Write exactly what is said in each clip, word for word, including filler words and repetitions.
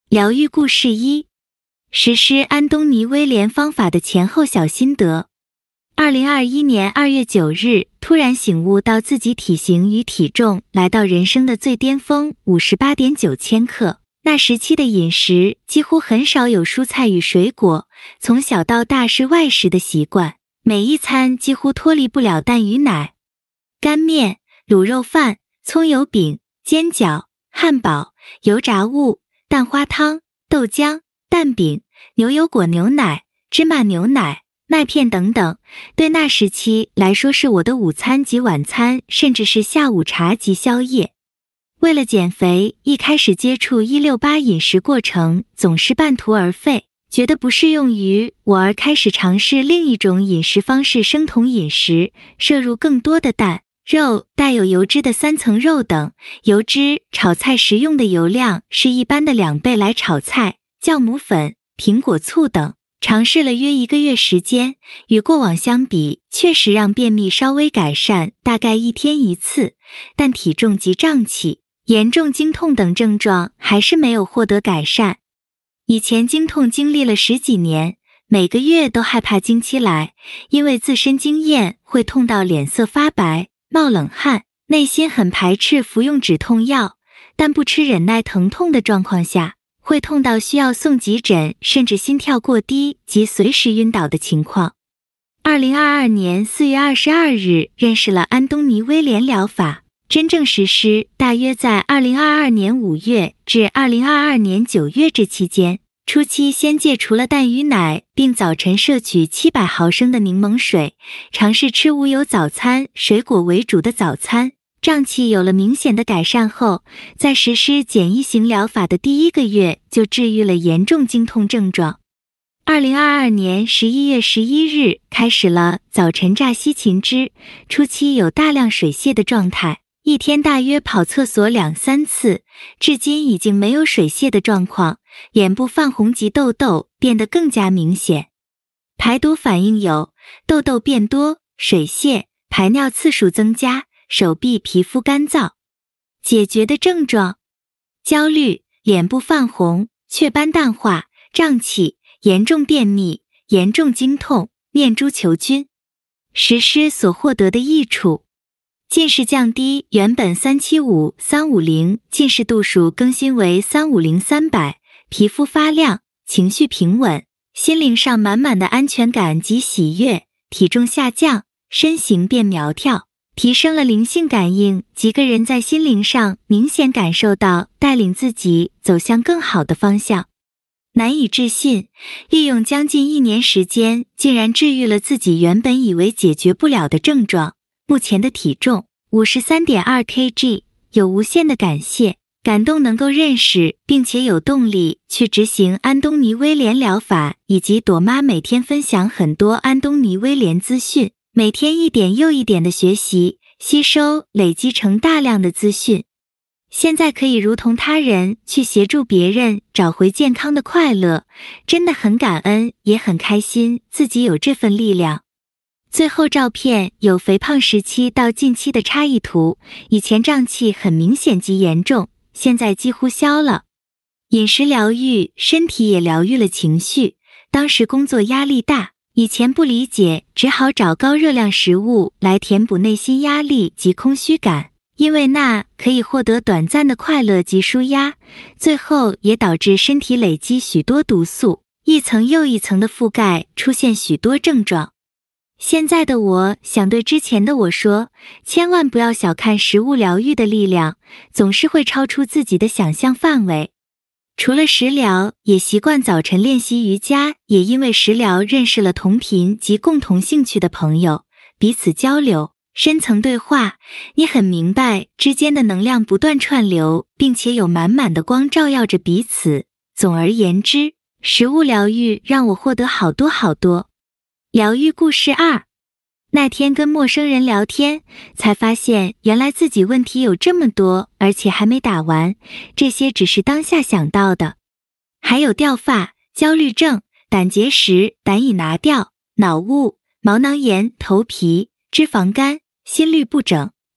疗愈故事一：实施安东尼威廉方法的前后小心得。二零二一年二月九日，突然醒悟到自己体型与体重来到人生的最巅峰 五十八点九千克。那时期的饮食几乎很少有蔬菜与水果，从小到大是外食的习惯，每一餐几乎脱离不了蛋与奶。干面、卤肉饭、葱油饼、煎饺、汉堡、油炸物、蛋花汤、豆浆、蛋饼、牛油果牛奶、芝麻牛奶、麦片等等，对那时期来说是我的午餐及晚餐，甚至是下午茶及宵夜。为了减肥，一开始接触一六八饮食过程总是半途而废，觉得不适用于我而开始尝试另一种饮食方式，生酮饮食，摄入更多的蛋、肉、带有油脂的三层肉等。油脂炒菜时用的油量是一般的两倍来炒菜，酵母粉、苹果醋等。尝试了约一个月时间，与过往相比，确实让便秘稍微改善，大概一天一次，但体重及胀气、严重经痛等症状还是没有获得改善。以前经痛经历了十几年，每个月都害怕经期来，因为自身经验会痛到脸色发白、冒冷汗，内心很排斥服用止痛药，但不吃忍耐疼痛的状况下，会痛到需要送急诊，甚至心跳过低及随时晕倒的情况。二零二二年四月二十二日认识了安东尼威廉疗法，真正实施大约在二零二二年五月至二零二二年九月这期间。初期先戒除了蛋与奶，并早晨摄取七百毫升的柠檬水，尝试吃无油早餐、水果为主的早餐。胀气有了明显的改善后，在实施简易型疗法的第一个月就治愈了严重经痛症状。二零二二年十一月十一日开始了早晨榨西芹汁，初期有大量水泻的状态，一天大约跑厕所两三次，至今已经没有水泻的状况，眼部泛红及痘痘变得更加明显。排毒反应有痘痘变多、水泻、排尿次数增加、手臂皮肤干燥。解决的症状：焦虑、脸部泛红、雀斑淡化、胀气、严重便秘、严重经痛、念珠球菌。实施所获得的益处：近视降低，原本三七五、三五零，近视度数更新为三五零、三百，皮肤发亮，情绪平稳，心灵上满满的安全感及喜悦，体重下降，身形变苗条。提升了灵性感应，几个人在心灵上明显感受到带领自己走向更好的方向。难以置信，利用将近一年时间，竟然治愈了自己原本以为解决不了的症状。目前的体重 五十三点二公斤，有无限的感谢、感动能够认识并且有动力去执行安东尼威廉疗法，以及朵妈每天分享很多安东尼威廉资讯。每天一点又一点的学习、吸收，累积成大量的资讯。现在可以如同他人去协助别人找回健康的快乐，真的很感恩，也很开心自己有这份力量。最后照片有肥胖时期到近期的差异图，以前胀气很明显及严重，现在几乎消了。饮食疗愈，身体也疗愈了情绪。当时工作压力大，以前不理解，只好找高热量食物来填补内心压力及空虚感，因为那可以获得短暂的快乐及舒压，最后也导致身体累积许多毒素，一层又一层的覆盖，出现许多症状。现在的我想对之前的我说，千万不要小看食物疗愈的力量，总是会超出自己的想象范围。除了食疗，也习惯早晨练习瑜伽，也因为食疗认识了同频及共同兴趣的朋友，彼此交流，深层对话，你很明白之间的能量不断串流，并且有满满的光照耀着彼此。总而言之，食物疗愈让我获得好多好多。疗愈故事二：那天跟陌生人聊天，才发现原来自己问题有这么多，而且还没打完，这些只是当下想到的。还有掉发、焦虑症、胆结石、胆已拿掉、脑雾、毛囊炎、头皮、脂肪肝、心律不整、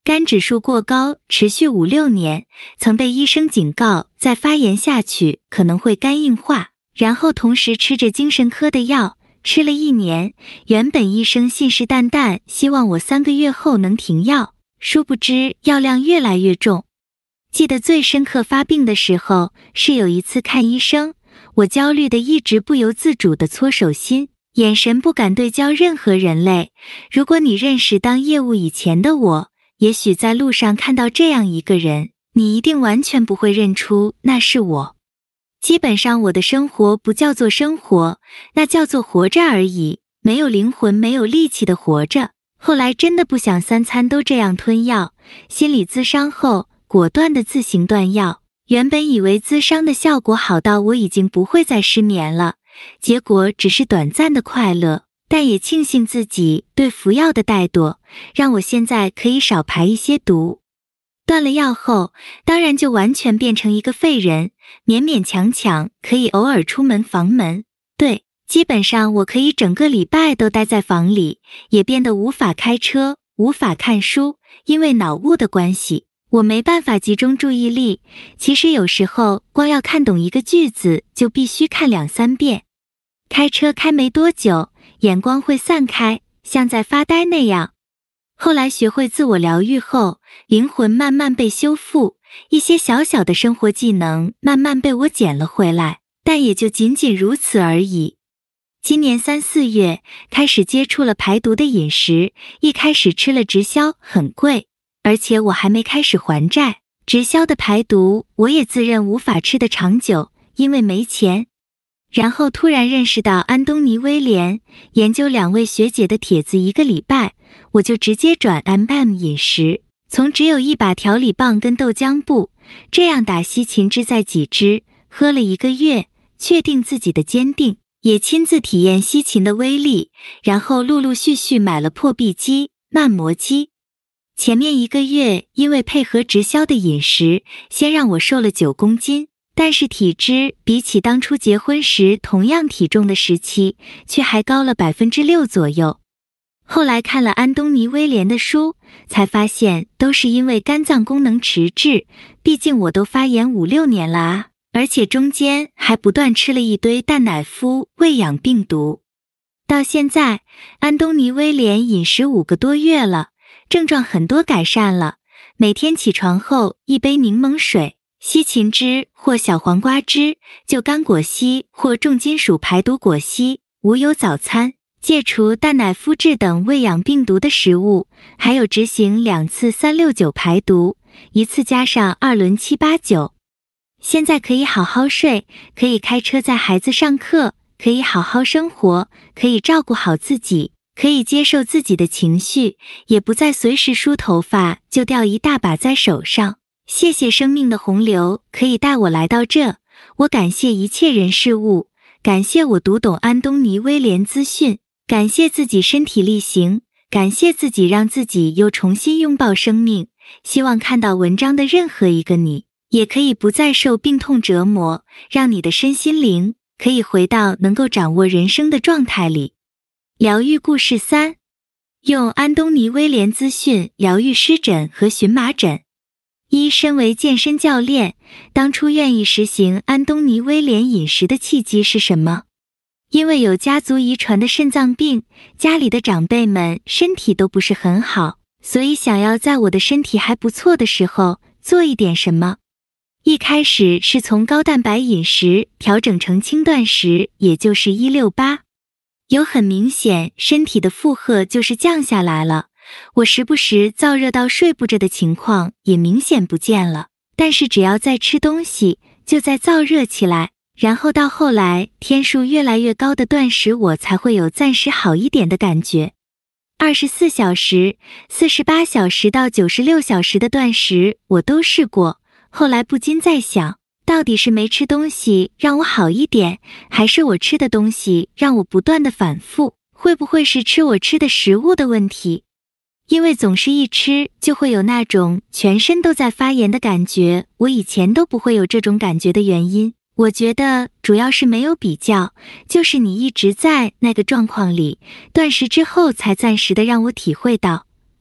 肝指数过高，持续五六年，曾被医生警告，再发炎下去可能会肝硬化，然后同时吃着精神科的药，吃了一年，原本医生信誓旦旦希望我三个月后能停药，殊不知药量越来越重。记得最深刻发病的时候，是有一次看医生，我焦虑的一直不由自主地搓手心，眼神不敢对焦任何人类。如果你认识当业务以前的我，也许在路上看到这样一个人，你一定完全不会认出那是我。基本上我的生活不叫做生活，那叫做活着而已，没有灵魂没有力气的活着。后来真的不想三餐都这样吞药，心理咨商后果断的自行断药。原本以为咨商的效果好到我已经不会再失眠了，结果只是短暂的快乐，但也庆幸自己对服药的怠惰，让我现在可以少排一些毒。断了药后，当然就完全变成一个废人，勉勉强强可以偶尔出门房门。对，基本上我可以整个礼拜都待在房里，也变得无法开车，无法看书，因为脑雾的关系，我没办法集中注意力。其实有时候光要看懂一个句子就必须看两三遍。开车开没多久，眼光会散开，像在发呆那样。后来学会自我疗愈后，灵魂慢慢被修复，一些小小的生活技能慢慢被我捡了回来，但也就仅仅如此而已。今年三四月开始接触了排毒的饮食，一开始吃了直销很贵，而且我还没开始还债，直销的排毒我也自认无法吃得长久，因为没钱。然后突然认识到安东尼威廉，研究两位学姐的帖子一个礼拜，我就直接转 M M 饮食，从只有一把调理棒跟豆浆布，这样打西芹汁在几支，喝了一个月，确定自己的坚定，也亲自体验西芹的威力，然后陆陆续续买了破壁机、慢磨机。前面一个月因为配合直销的饮食，先让我瘦了九公斤，但是体脂比起当初结婚时同样体重的时期，却还高了 百分之六 左右。后来看了安东尼威廉的书，才发现都是因为肝脏功能迟滞，毕竟我都发炎五六年了啊，而且中间还不断吃了一堆蛋奶麸喂养病毒。到现在，安东尼威廉饮食五个多月了，症状很多改善了，每天起床后一杯柠檬水、西芹汁或小黄瓜汁，就干果昔或重金属排毒果昔，无油早餐，戒除蛋奶麸质等喂养病毒的食物，还有执行两次三六九排毒，一次加上二轮七八九。现在可以好好睡，可以开车载孩子上课，可以好好生活，可以照顾好自己，可以接受自己的情绪，也不再随时梳头发就掉一大把在手上。谢谢生命的洪流可以带我来到这，我感谢一切人事物，感谢我读懂安东尼威廉资讯，感谢自己身体力行，感谢自己让自己又重新拥抱生命。希望看到文章的任何一个你，也可以不再受病痛折磨，让你的身心灵可以回到能够掌握人生的状态里。疗愈故事三，用安东尼威廉资讯疗愈湿疹和荨麻疹。一，身为健身教练，当初愿意实行安东尼威廉饮食的契机是什么？因为有家族遗传的肾脏病，家里的长辈们身体都不是很好，所以想要在我的身体还不错的时候做一点什么。一开始是从高蛋白饮食调整成轻断食，也就是一六八，有很明显身体的负荷就是降下来了，我时不时燥热到睡不着的情况也明显不见了，但是只要再吃东西就再燥热起来，然后到后来天数越来越高的断食，我才会有暂时好一点的感觉。二十四小时、四十八小时到九十六小时的断食我都试过，后来不禁在想，到底是没吃东西让我好一点，还是我吃的东西让我不断的反复，会不会是吃我吃的食物的问题？因为总是一吃就会有那种全身都在发炎的感觉，我以前都不会有这种感觉的原因，我觉得主要是没有比较，就是你一直在那个状况里，断食之后才暂时的让我体会到，哦，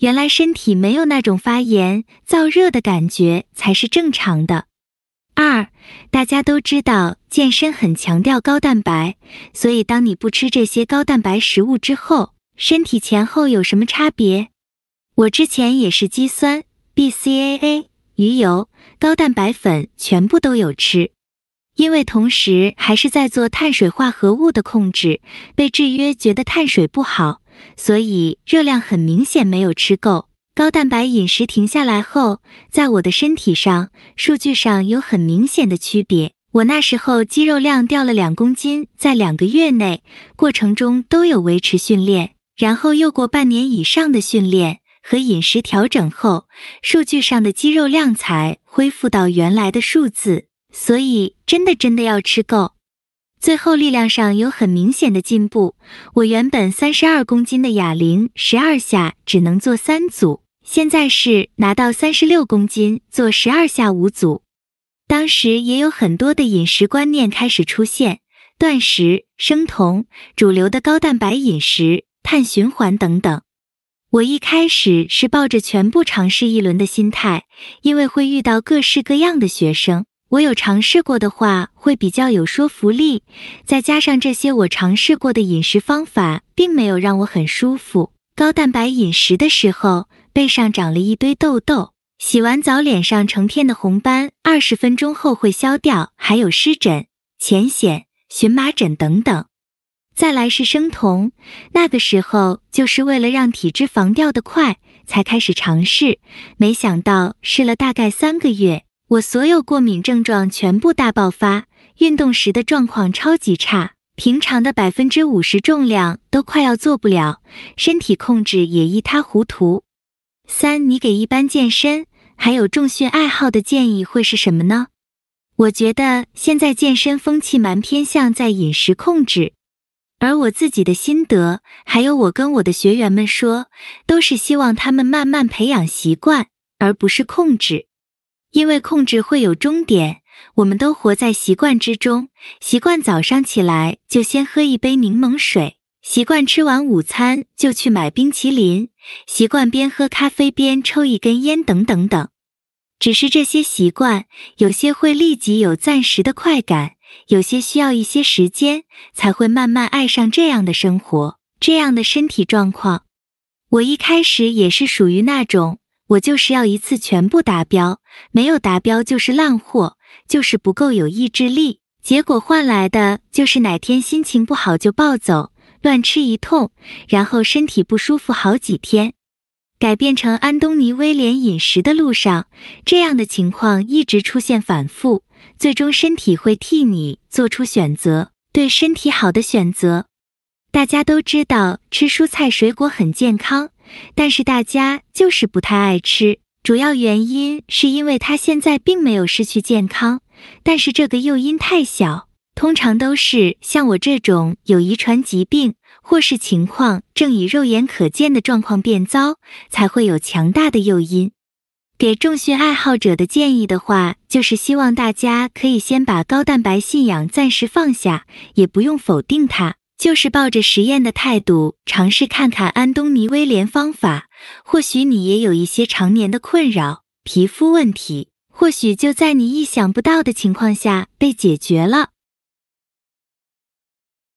原来身体没有那种发炎、燥热的感觉才是正常的。二，大家都知道健身很强调高蛋白，所以当你不吃这些高蛋白食物之后，身体前后有什么差别？我之前也是肌酸、B C A A、鱼油、高蛋白粉全部都有吃。因为同时还是在做碳水化合物的控制，被制约觉得碳水不好，所以热量很明显没有吃够。高蛋白饮食停下来后，在我的身体上，数据上有很明显的区别。我那时候肌肉量掉了两公斤，在两个月内，过程中都有维持训练，然后又过半年以上的训练和饮食调整后，数据上的肌肉量才恢复到原来的数字。所以真的真的要吃够。最后力量上有很明显的进步，我原本三十二公斤的哑铃十二下只能做三组，现在是拿到三十六公斤做十二下五组。当时也有很多的饮食观念开始出现，断食、生酮、主流的高蛋白饮食、碳循环等等。我一开始是抱着全部尝试一轮的心态，因为会遇到各式各样的学生，我有尝试过的话会比较有说服力，再加上这些我尝试过的饮食方法并没有让我很舒服。高蛋白饮食的时候，背上长了一堆痘痘，洗完澡脸上成片的红斑，二十分钟后会消掉，还有湿疹、浅癣、荨麻疹等等。再来是生酮，那个时候就是为了让体脂肪掉得快，才开始尝试，没想到试了大概三个月，我所有过敏症状全部大爆发，运动时的状况超级差，平常的 百分之五十 重量都快要做不了，身体控制也一塌糊涂。三，你给一般健身还有重训爱好的建议会是什么呢？我觉得现在健身风气蛮偏向在饮食控制，而我自己的心得，还有我跟我的学员们说，都是希望他们慢慢培养习惯，而不是控制。因为控制会有终点，我们都活在习惯之中，习惯早上起来就先喝一杯柠檬水，习惯吃完午餐就去买冰淇淋，习惯边喝咖啡边抽一根烟等等等。只是这些习惯，有些会立即有暂时的快感，有些需要一些时间，才会慢慢爱上这样的生活，这样的身体状况。我一开始也是属于那种，我就是要一次全部达标，没有达标就是烂货，就是不够有意志力，结果换来的就是哪天心情不好就暴走，乱吃一通，然后身体不舒服好几天。改变成安东尼威廉饮食的路上，这样的情况一直出现反复，最终身体会替你做出选择，对身体好的选择。大家都知道吃蔬菜水果很健康，但是大家就是不太爱吃，主要原因是因为它现在并没有失去健康，但是这个诱因太小，通常都是像我这种有遗传疾病，或是情况正以肉眼可见的状况变糟，才会有强大的诱因。给重训爱好者的建议的话，就是希望大家可以先把高蛋白信仰暂时放下，也不用否定它，就是抱着实验的态度尝试看看安东尼威廉方法，或许你也有一些常年的困扰，皮肤问题，或许就在你意想不到的情况下被解决了。